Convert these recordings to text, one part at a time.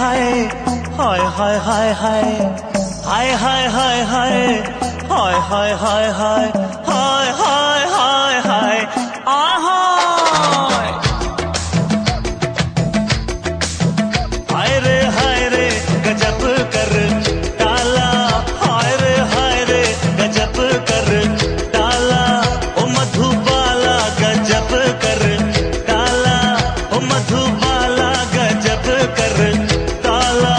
हाय हाय हाय हाय हाय हाय हाय हाय हाय हाय हाय हाय हाय हाय हाय हाय हाय हाय रे गजब कर डाला। हाय रे गजब कर डाला। ओ मधुबाला गजब कर डाला। ओ मधुबाला गजब कर डाला।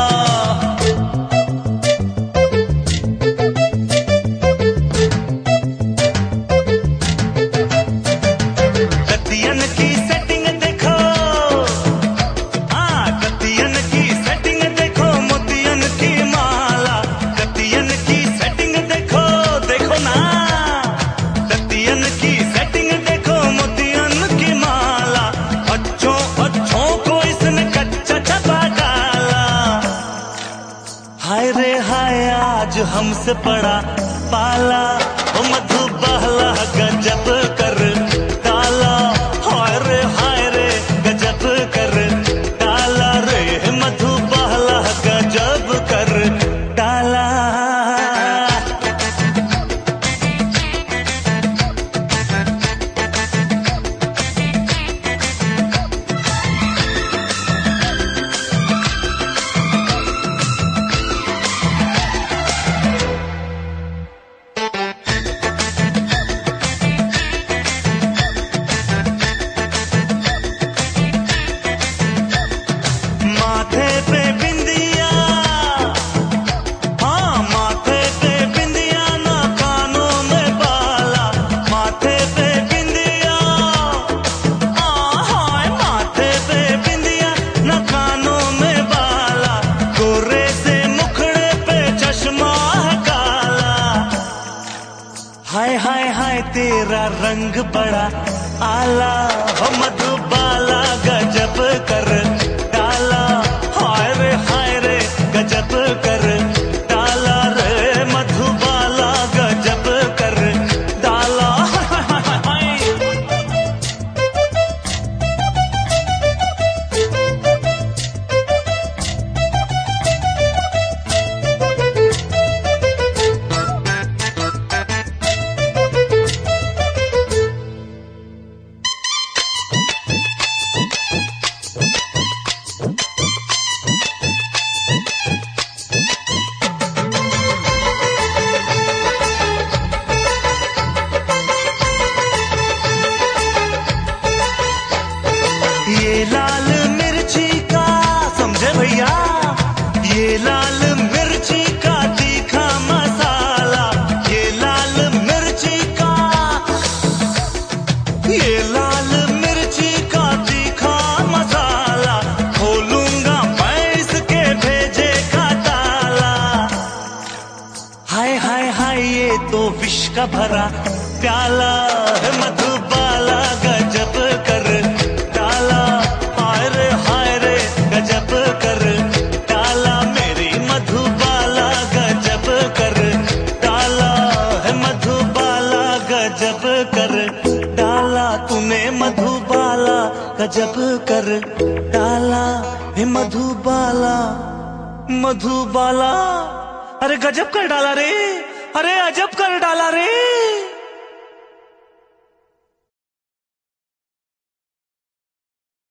कतियन की सेटिंग देखो, हाँ कतियन की सेटिंग देखो, मोतियन की माला। कतियन की सेटिंग देखो, देखो ना। कतियन की सेटिंग देखो, मोतियन की माला। अच्छों अच्छों को इसने कच्चा छपा डाला। हाय रे हाय आज हमसे पड़ा पाला। ओ मधुबाला गजब कर डाला। हाय रे गजब कर डाला रे। मधुबाला गजब कर डाला। माथे पे बिंदिया, हाँ माथे पे बिंदिया ना कानों में बाला। माथे पे बिंदिया, हाँ माथे पे बिंदिया ना कानों में बाला। गोरे से मुखड़े पे चश्मा है काला। हाय हाय हाय तेरा रंग बड़ा आला। हो मधुबाला गजब कर डाला। हाय रे गजब कर डाला रे। मधुबाला गजब कर डाला। ये लाल मिर्ची का, समझे भैया, ये लाल मिर्ची का तीखा मसाला। ये लाल मिर्ची का, ये लाल मिर्ची का तीखा मसाला। खोलूंगा मैं इसके भेजे का ताला। हाय हाय हाय ये तो विष का भरा प्याला है। मधुबाला गजब कर डाला। हाय रे गजब कर डाला। मेरी मधुबाला गजब कर डाला है। मधुबाला गजब कर डाला। तूने मधुबाला गजब कर डाला है। मधुबाला मधुबाला अरे गजब कर डाला रे। अरे अजब कर डाला रे।